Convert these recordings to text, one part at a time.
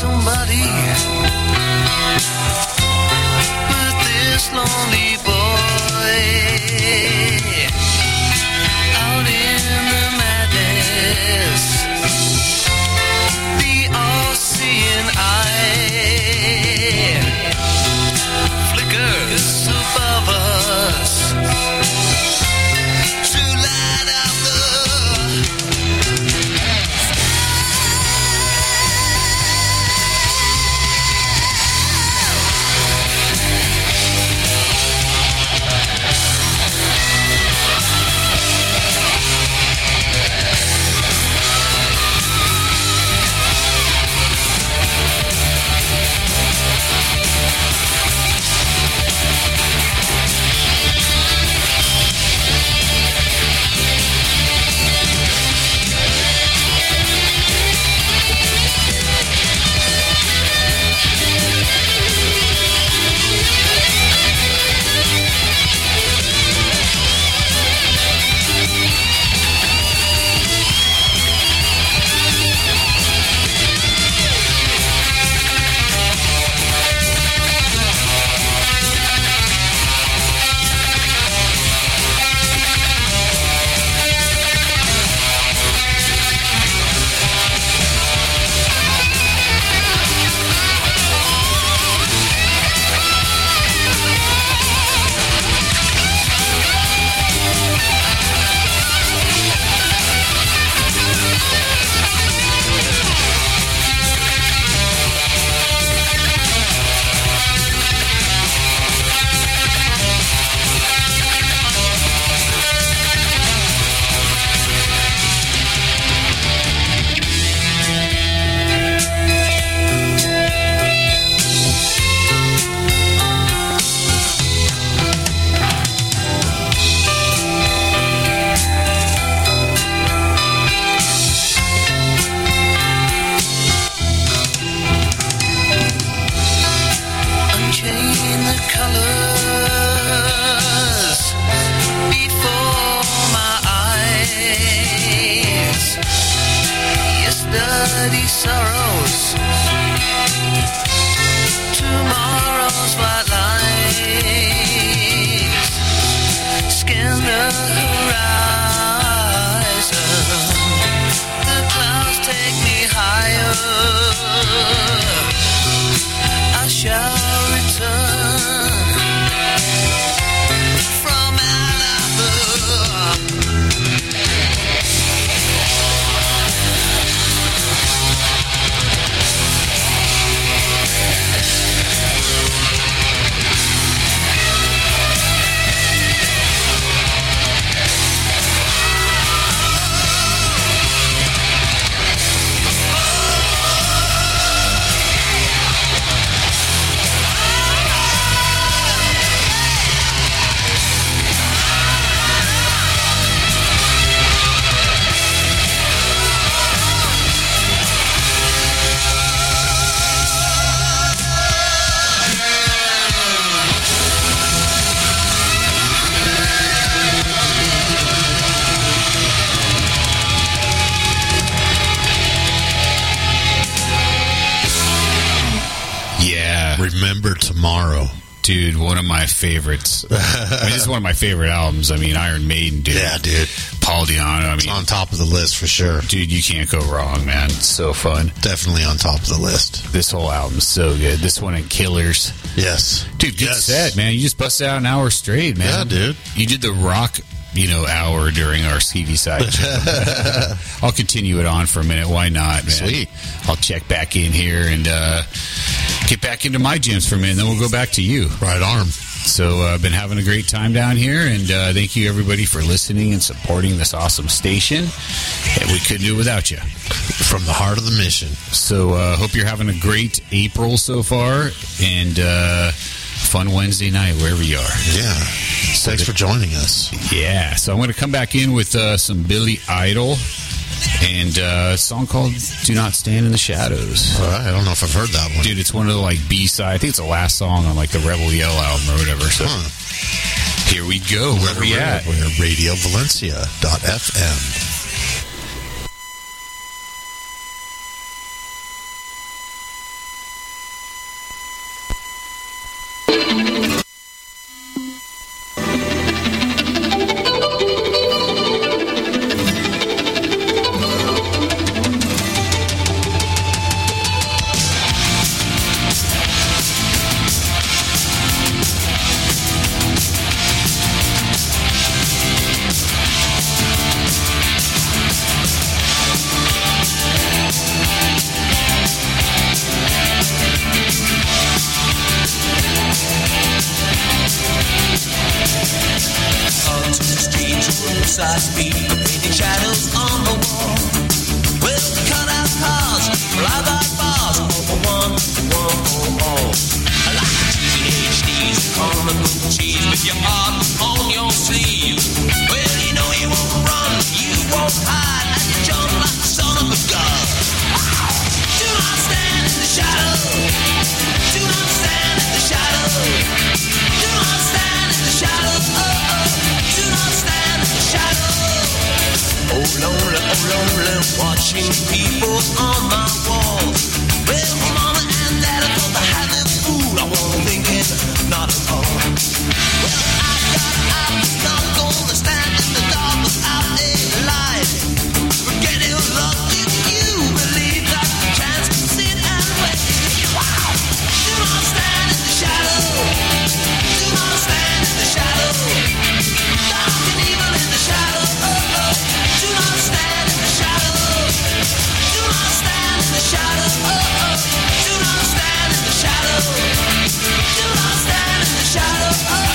somebody with this lonely boy out in the madness, the all-seeing eye flickers above us to light up the Remember Tomorrow. Dude, one of my favorites. I mean, this is one of my favorite albums. I mean, Iron Maiden, dude. Yeah, dude. Paul Di'Anno. I mean, it's on top of the list for sure. Dude, you can't go wrong, man. It's so fun. Definitely on top of the list. This whole album's so good. This one and Killers. Yes. Dude, good set, man. You just busted out an hour straight, man. Yeah, dude. You did the rock, hour during our Stevie side. I'll continue it on for a minute. Why not, man? Sweet. I'll check back in here and get back into my jams for a minute, and then we'll go back to you. Right arm. So I've been having a great time down here, and thank you, everybody, for listening and supporting this awesome station. And we couldn't do it without you. From the heart of the mission. So hope you're having a great April so far, and fun Wednesday night, wherever you are. Yeah. Thanks for joining us. Yeah. So I'm going to come back in with some Billy Idol and a song called Do Not Stand in the Shadows. All right. I don't know if I've heard that one. Dude, it's one of the B-side. I think it's the last song on the Rebel Yell album or whatever. So here we go. Where are we at? We're at RadioValencia.fm. your heart on your sleeve. Well, you know you won't run, you won't hide, and you jump like the son of a gun. Do not stand in the shadow. Do not stand in the shadow. Do not stand in the shadow. Do not stand in the shadow. Oh lonely, watching people on my wall. Well, mama and dad, I thought they had them fooled. I wasn't thinking, not at all. Well, I got out, not gonna stand in the dark without a light. Forget your luck if you believe that the chance can sit and wait. Wow! Do not stand in the shadow. Do not stand in the shadow. Dark and evil in the shadow. Do not stand in the shadow. Do not stand in the shadow. Do not stand in the shadow. Do not stand in the shadow.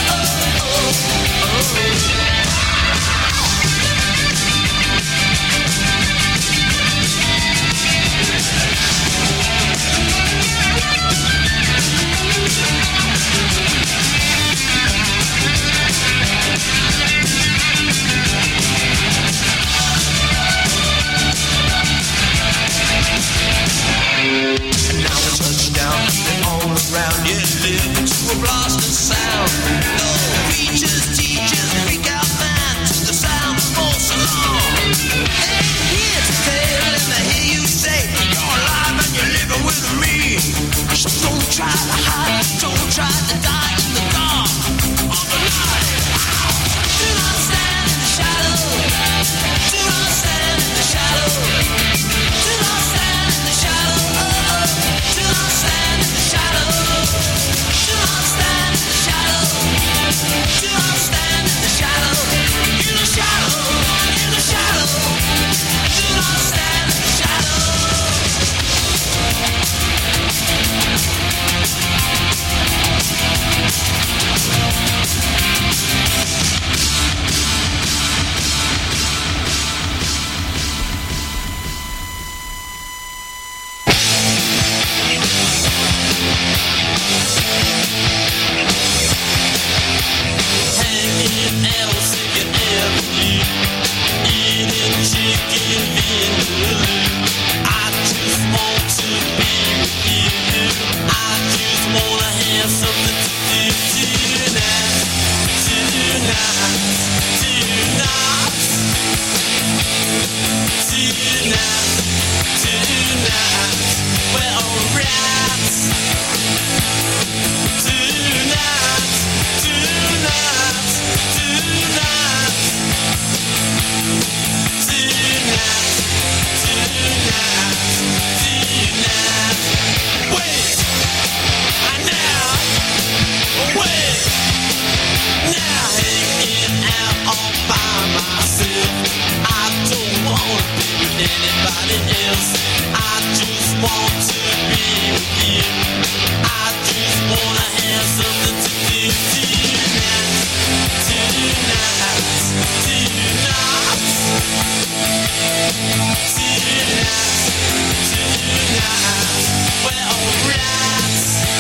And now the touchdown, and all around you live to a blasting sound. No preachers, teachers, freak out man to the sound of false alarm. Hey, here's a tale, and I hear you say you're alive and you're living with me. So don't try to hide, don't try to die in the dark of the night. Do not stand in the shadow. Do not stand in the shadow. Do not stand in the shadow. Do not stand in the shadow. Do not stand in the shadow. Do not stand in the shadow. In the shadow. In the shadow. Do not stand in the shadow. Hanging else if you ever knew. Eating chicken vindaloo. I just want to be with you. I just wanna have something to do tonight. Tonight. Tonight. Tonight. Tonight. We're alright. Tonight. Tonight. Tonight. Tonight. Tonight. Tonight. Wait. And now. Wait. Now hanging out all by myself. I don't wanna be with anybody else. I just want to be with you. I just wanna have something to do tonight. Tonight. Tonight. Tonight. Tonight. We're alright.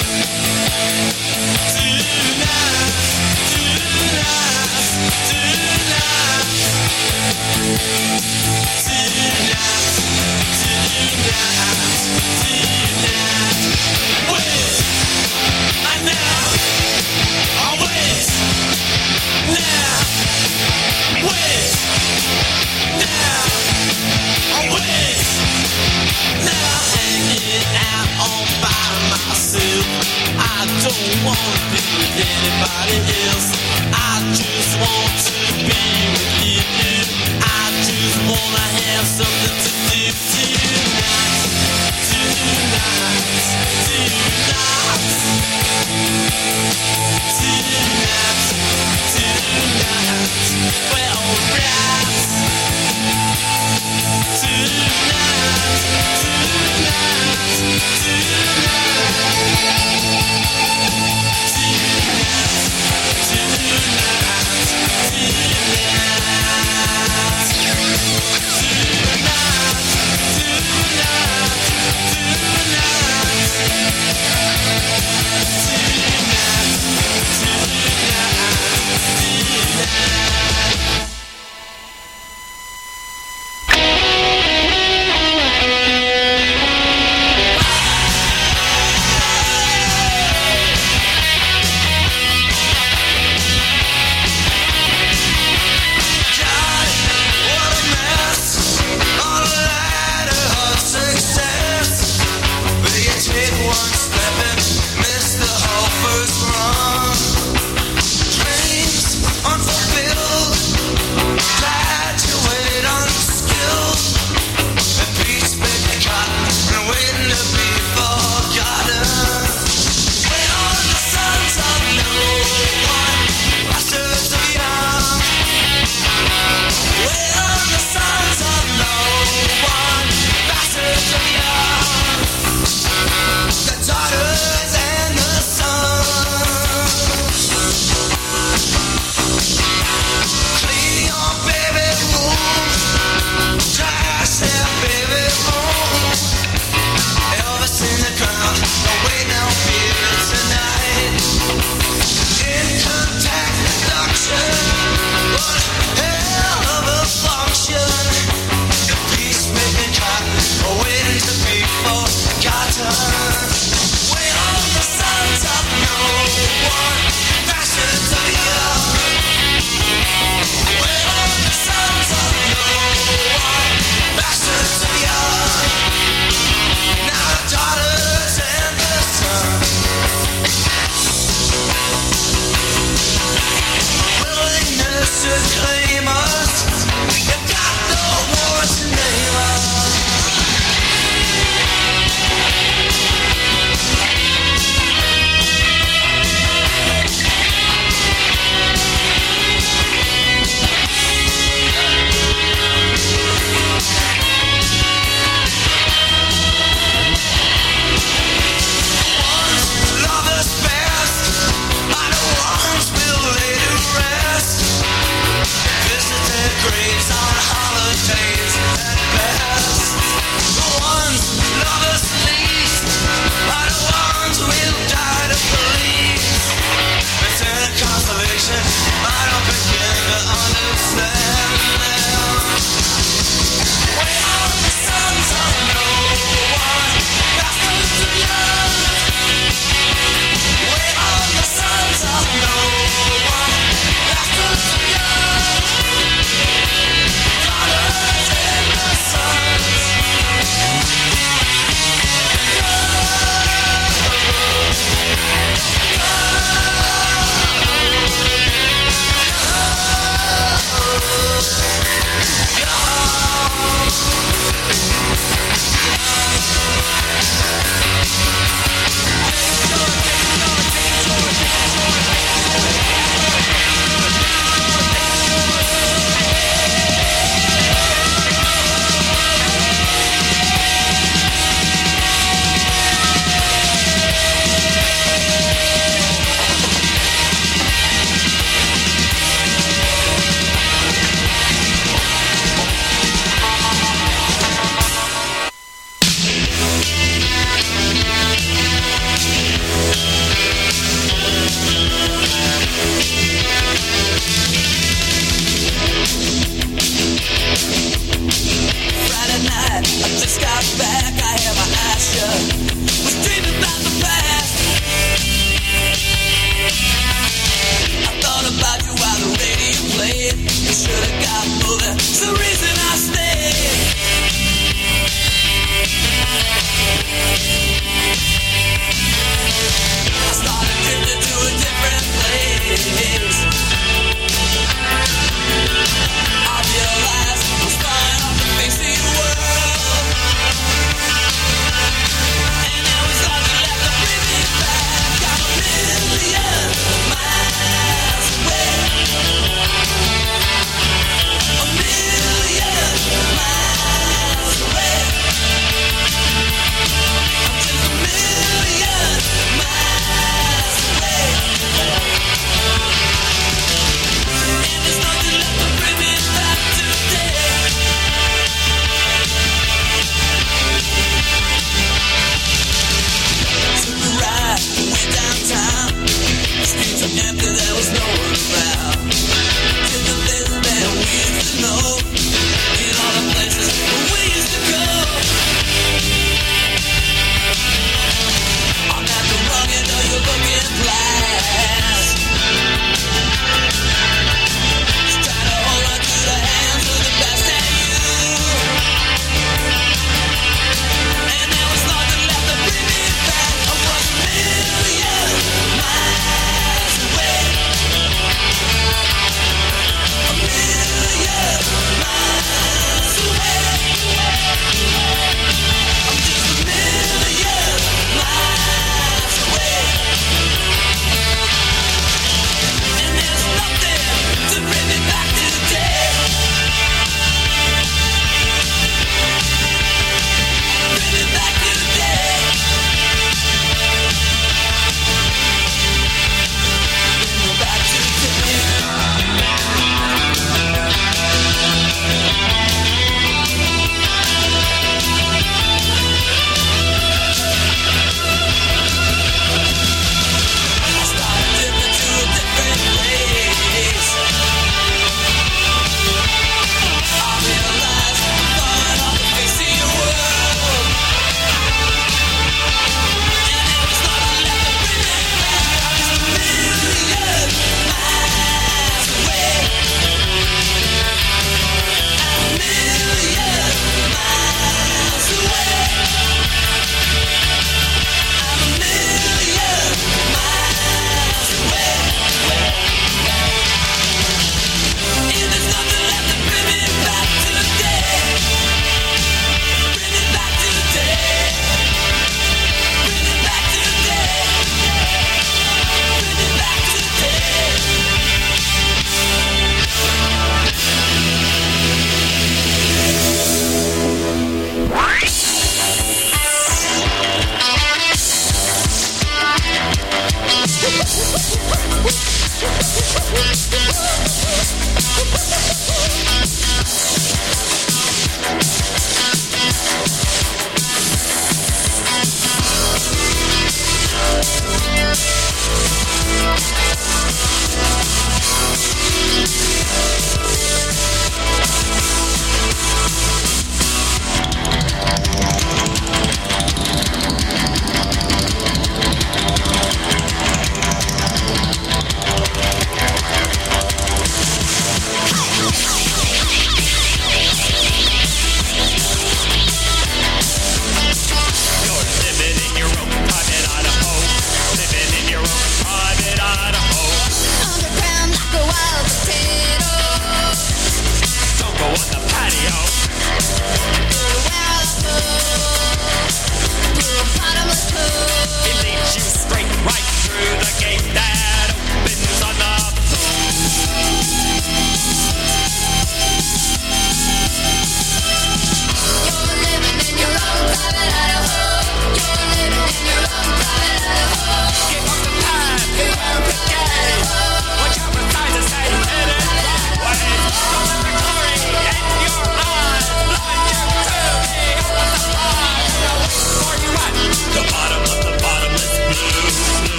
Tonight. Tonight. Tonight. Tonight. Tonight. Tonight. Wait. And now. Oh, wait. Now. Wait. Now. Oh, wait. Now hanging out all by myself. I don't wanna be with anybody else. I just want to be with you. I just wanna have something to do tonight. Tonight. Tonight. Tonight. Tonight. We're alright. Tonight. Tonight. Tonight. Tonight. one stepping, missed the whole first run. Dreams unfulfilled, graduate unskilled, and peace baby cotton, and waiting to be forgotten. Wait on the sons of no one, bastards of young. Wait on the sons of no one, bastards of young. The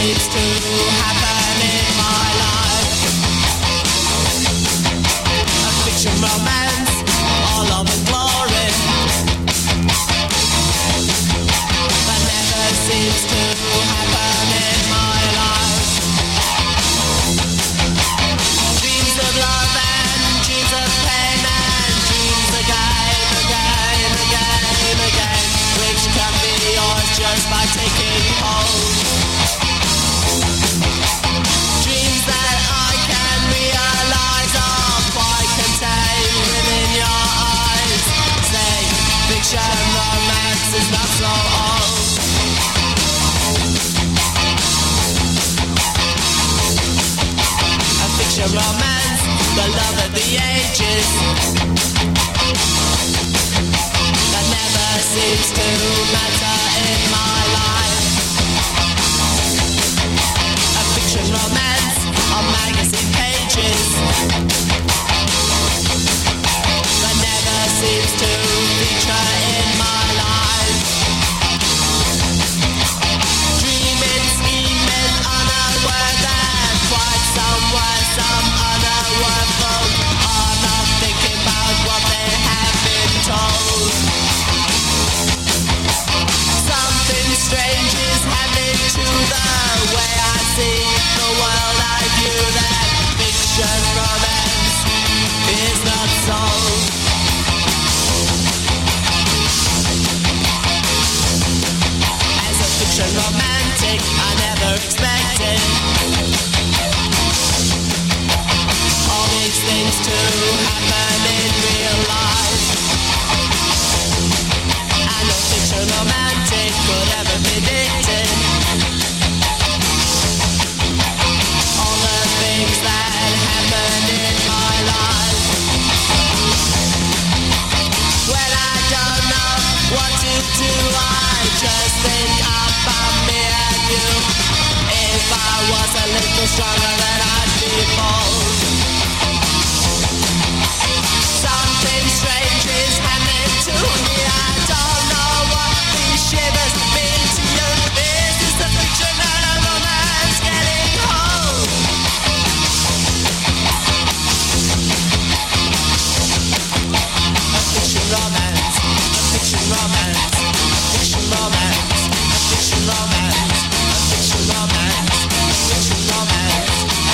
seems to happen in my life. A fiction romance, all of the glory, that never seems to happen in my life. Dreams of love and dreams of pain and dreams again, again, again, again, which can be yours just by taking hold. Dreams that I can realize are quite contained within your eyes. Say, fiction romance is not so old. A fiction romance, the love of the ages, that never seems to matter in my life. A fiction romance on magazine pages, that never seems to feature in my life. Dreaming, scheming, unaware that quite somewhere some unaware folk are not thinking about what they have been told. Something strange is happening to the way I see the world. I view that fiction romance is not sold. As a fiction romantic, I never expected all these things to happen in real life. And no fiction romantic could ever predict it. All the things that happened in my life. When I don't know what to do, I just think about me and you. If I was a little stronger, then I'd be bold. Something strange is happening to me. I don't know what these shivers mean to you. Is this a fiction and a romance getting old? A fiction romance, a fiction romance, a fiction romance, a fiction romance, a fiction romance, a fiction romance,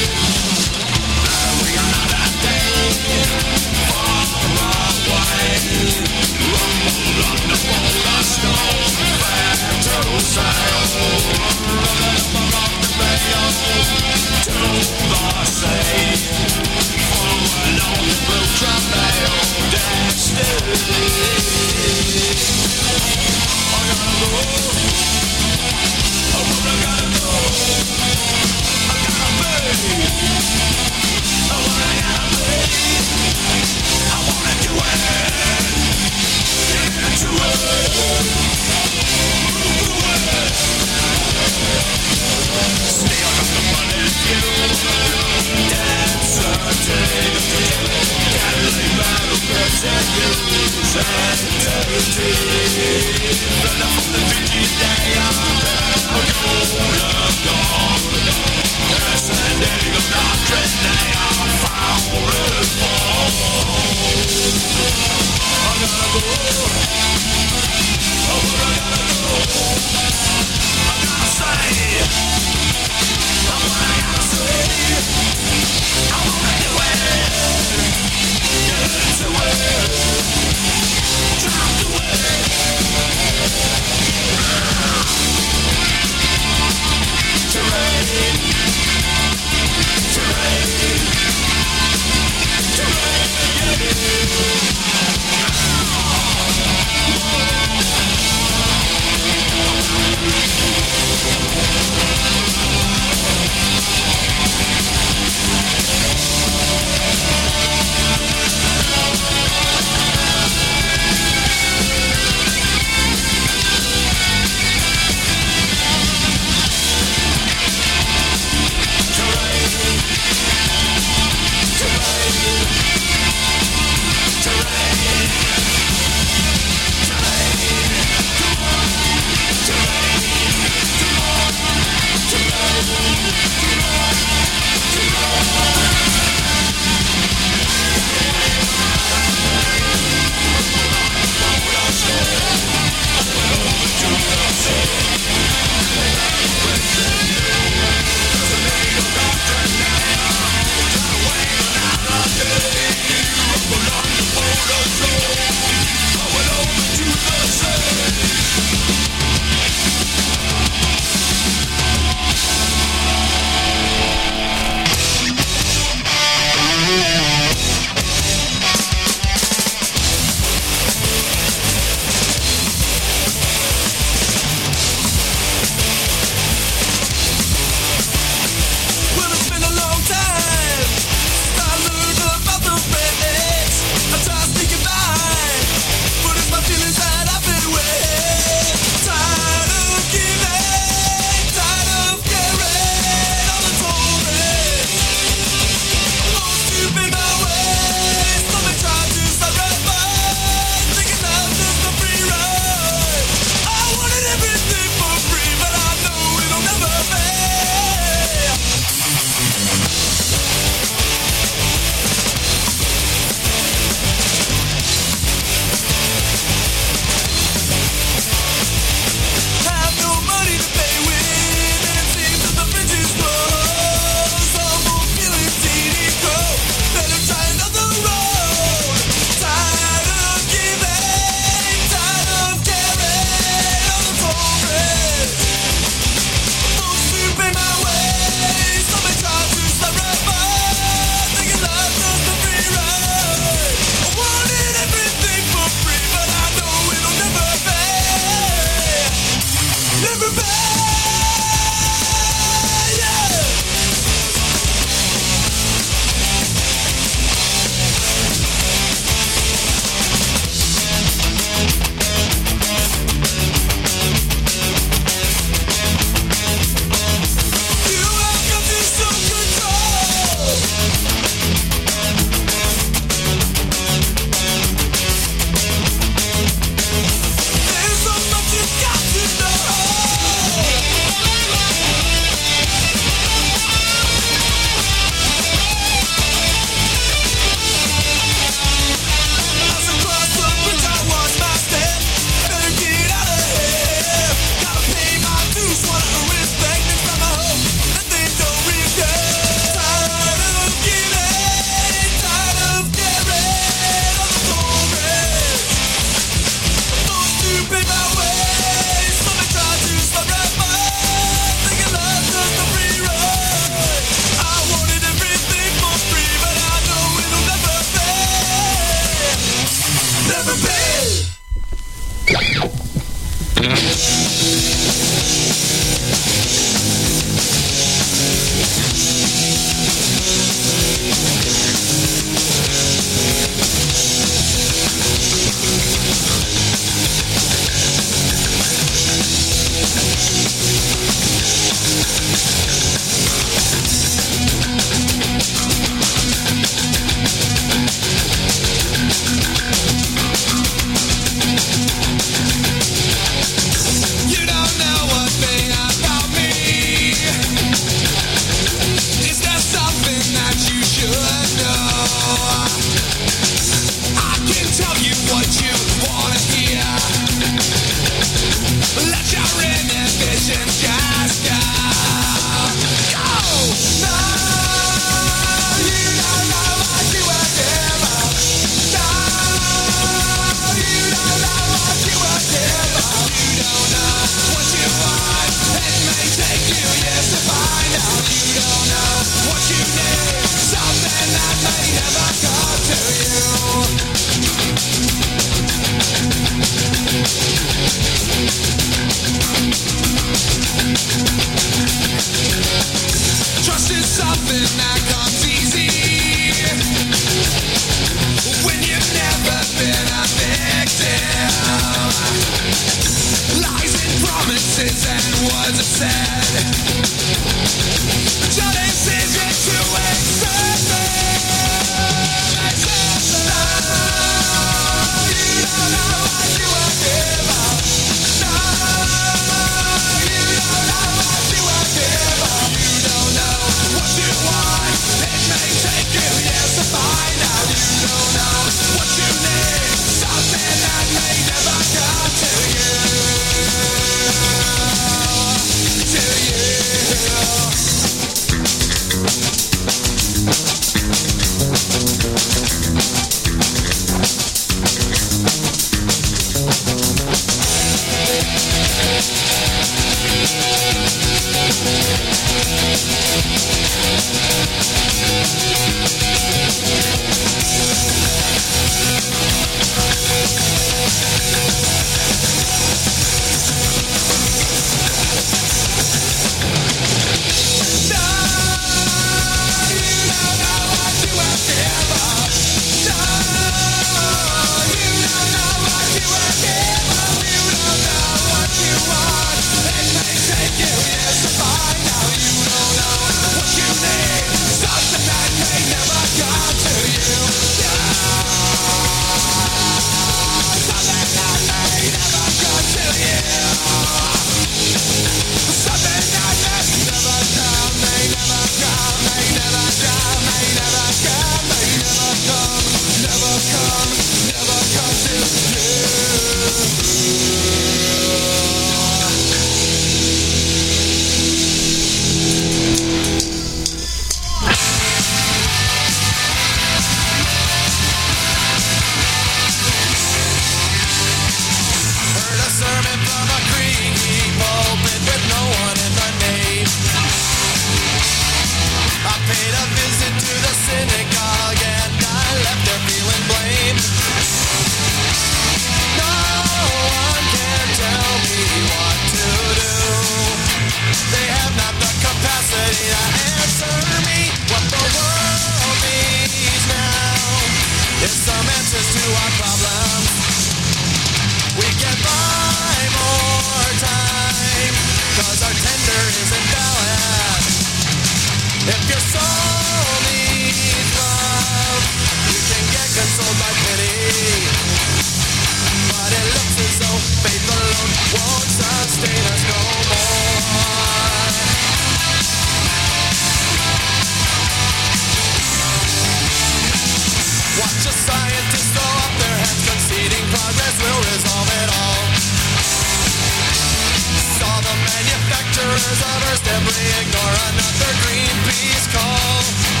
Manufacturers of Earth's debris ignore another Greenpeace call.